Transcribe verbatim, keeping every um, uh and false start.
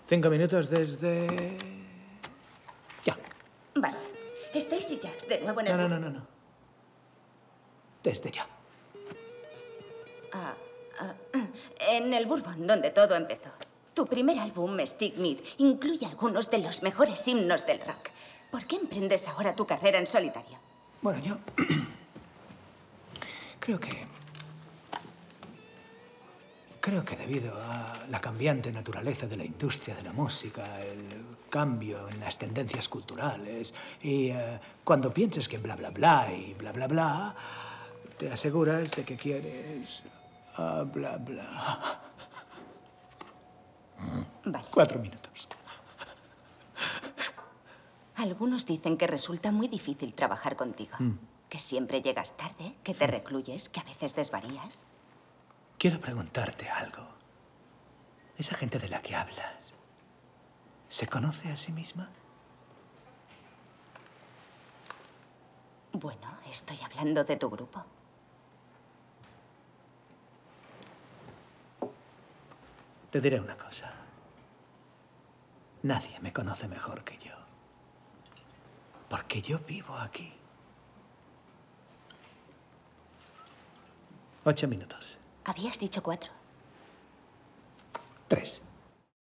Cinco minutos desde... Ya. Vale. Stacy Jacks, de nuevo en el... No, no, no, no, no. Desde ya. Ah, ah, en el Bourbon, donde todo empezó. Tu primer álbum, Stick Meat, incluye algunos de los mejores himnos del rock. ¿Por qué emprendes ahora tu carrera en solitario? Bueno, yo... creo que... Creo que debido a la cambiante naturaleza de la industria de la música, el cambio en las tendencias culturales, y uh, cuando pienses que bla, bla, bla y bla, bla, bla, te aseguras de que quieres uh, bla, bla. Vale. Cuatro minutos. Algunos dicen que resulta muy difícil trabajar contigo. Mm. Que siempre llegas tarde, que te recluyes, que a veces desvarías. Quiero preguntarte algo. ¿Esa gente de la que hablas se conoce a sí misma? Bueno, estoy hablando de tu grupo. Te diré una cosa. Nadie me conoce mejor que yo. Porque yo vivo aquí. Ocho minutos. Habías dicho cuatro. Tres.